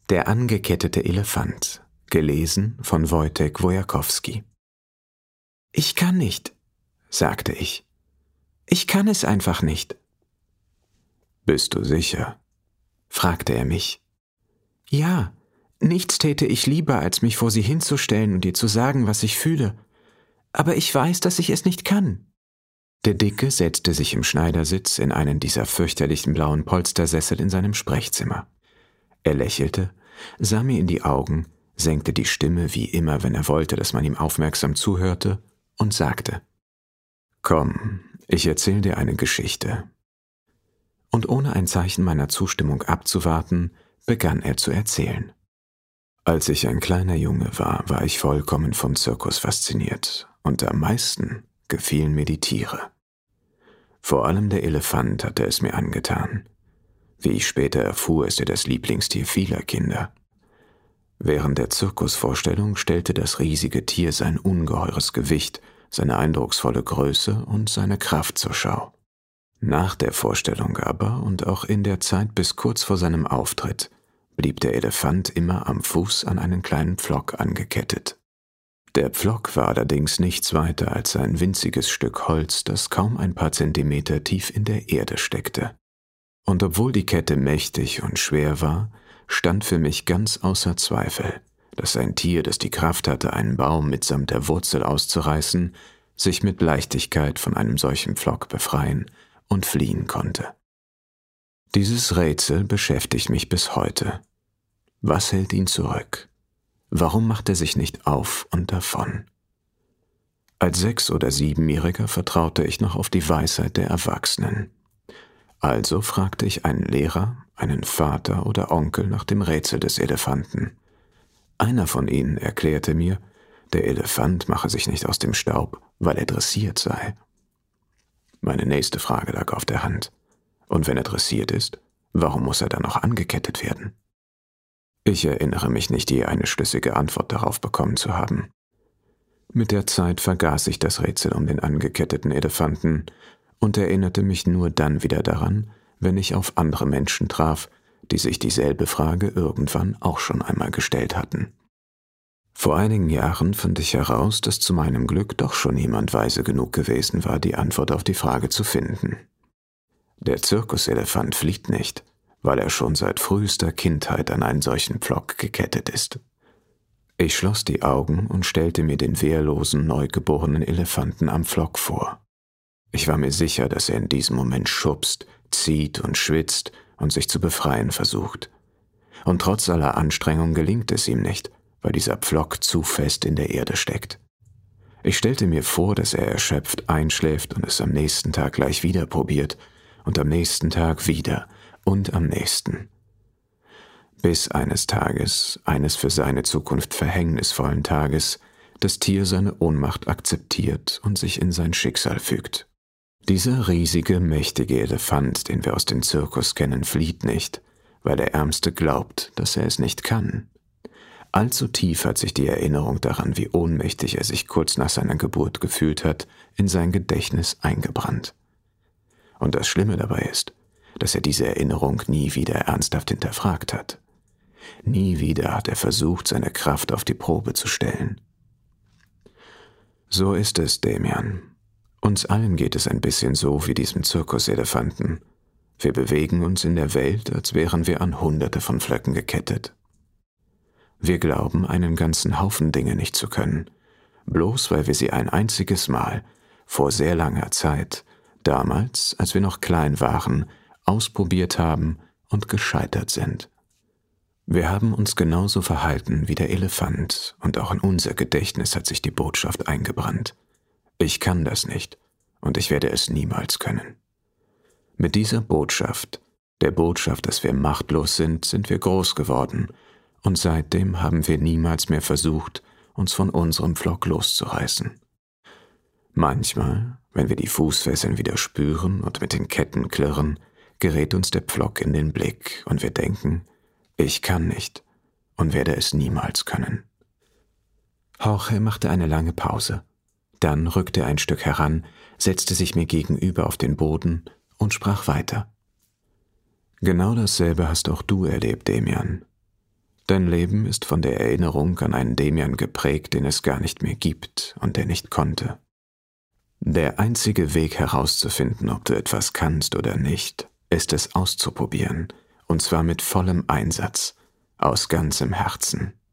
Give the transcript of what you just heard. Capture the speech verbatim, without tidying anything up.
Der angekettete Elefant, gelesen von Wojtek Wojakowski. »Ich kann nicht«, sagte ich. »Ich kann es einfach nicht.« »Bist du sicher?«, fragte er mich. »Ja, nichts täte ich lieber, als mich vor sie hinzustellen und ihr zu sagen, was ich fühle. Aber ich weiß, dass ich es nicht kann.« Der Dicke setzte sich im Schneidersitz in einen dieser fürchterlichen blauen Polstersessel in seinem Sprechzimmer. Er lächelte, sah mir in die Augen, senkte die Stimme wie immer, wenn er wollte, dass man ihm aufmerksam zuhörte, und sagte: »Komm, ich erzähl dir eine Geschichte.« Und ohne ein Zeichen meiner Zustimmung abzuwarten, begann er zu erzählen. Als ich ein kleiner Junge war, war ich vollkommen vom Zirkus fasziniert, und am meisten gefielen mir die Tiere. Vor allem der Elefant hatte es mir angetan. Wie ich später erfuhr, ist er das Lieblingstier vieler Kinder. Während der Zirkusvorstellung stellte das riesige Tier sein ungeheures Gewicht, seine eindrucksvolle Größe und seine Kraft zur Schau. Nach der Vorstellung aber und auch in der Zeit bis kurz vor seinem Auftritt blieb der Elefant immer am Fuß an einen kleinen Pflock angekettet. Der Pflock war allerdings nichts weiter als ein winziges Stück Holz, das kaum ein paar Zentimeter tief in der Erde steckte. Und obwohl die Kette mächtig und schwer war, stand für mich ganz außer Zweifel, dass ein Tier, das die Kraft hatte, einen Baum mitsamt der Wurzel auszureißen, sich mit Leichtigkeit von einem solchen Pflock befreien und fliehen konnte. Dieses Rätsel beschäftigt mich bis heute. Was hält ihn zurück? Warum macht er sich nicht auf und davon? Als Sechs- oder Siebenjähriger vertraute ich noch auf die Weisheit der Erwachsenen. Also fragte ich einen Lehrer, einen Vater oder Onkel nach dem Rätsel des Elefanten. Einer von ihnen erklärte mir, der Elefant mache sich nicht aus dem Staub, weil er dressiert sei. Meine nächste Frage lag auf der Hand. Und wenn er dressiert ist, warum muss er dann noch angekettet werden? Ich erinnere mich nicht, je eine schlüssige Antwort darauf bekommen zu haben. Mit der Zeit vergaß ich das Rätsel um den angeketteten Elefanten und erinnerte mich nur dann wieder daran, wenn ich auf andere Menschen traf, die sich dieselbe Frage irgendwann auch schon einmal gestellt hatten. Vor einigen Jahren fand ich heraus, dass zu meinem Glück doch schon jemand weise genug gewesen war, die Antwort auf die Frage zu finden. Der Zirkuselefant flieht nicht, weil er schon seit frühester Kindheit an einen solchen Pflock gekettet ist. Ich schloss die Augen und stellte mir den wehrlosen, neugeborenen Elefanten am Pflock vor. Ich war mir sicher, dass er in diesem Moment schubst, zieht und schwitzt und sich zu befreien versucht. Und trotz aller Anstrengung gelingt es ihm nicht, weil dieser Pflock zu fest in der Erde steckt. Ich stellte mir vor, dass er erschöpft einschläft und es am nächsten Tag gleich wieder probiert und am nächsten Tag wieder und am nächsten. Bis eines Tages, eines für seine Zukunft verhängnisvollen Tages, das Tier seine Ohnmacht akzeptiert und sich in sein Schicksal fügt. Dieser riesige, mächtige Elefant, den wir aus dem Zirkus kennen, flieht nicht, weil der Ärmste glaubt, dass er es nicht kann. Allzu tief hat sich die Erinnerung daran, wie ohnmächtig er sich kurz nach seiner Geburt gefühlt hat, in sein Gedächtnis eingebrannt. Und das Schlimme dabei ist, dass er diese Erinnerung nie wieder ernsthaft hinterfragt hat. Nie wieder hat er versucht, seine Kraft auf die Probe zu stellen. So ist es, Damian. Uns allen geht es ein bisschen so wie diesem Zirkuselefanten. Wir bewegen uns in der Welt, als wären wir an Hunderte von Pflöcken gekettet. Wir glauben, einen ganzen Haufen Dinge nicht zu können, bloß weil wir sie ein einziges Mal, vor sehr langer Zeit, damals, als wir noch klein waren, ausprobiert haben und gescheitert sind. Wir haben uns genauso verhalten wie der Elefant und auch in unser Gedächtnis hat sich die Botschaft eingebrannt. Ich kann das nicht und ich werde es niemals können. Mit dieser Botschaft, der Botschaft, dass wir machtlos sind, sind wir groß geworden und seitdem haben wir niemals mehr versucht, uns von unserem Pflock loszureißen. Manchmal, wenn wir die Fußfesseln wieder spüren und mit den Ketten klirren, gerät uns der Pflock in den Blick und wir denken, ich kann nicht und werde es niemals können. Jorge machte eine lange Pause. Dann rückte er ein Stück heran, setzte sich mir gegenüber auf den Boden und sprach weiter. Genau dasselbe hast auch du erlebt, Damian. Dein Leben ist von der Erinnerung an einen Demian geprägt, den es gar nicht mehr gibt und der nicht konnte. Der einzige Weg herauszufinden, ob du etwas kannst oder nicht, ist es auszuprobieren, und zwar mit vollem Einsatz, aus ganzem Herzen.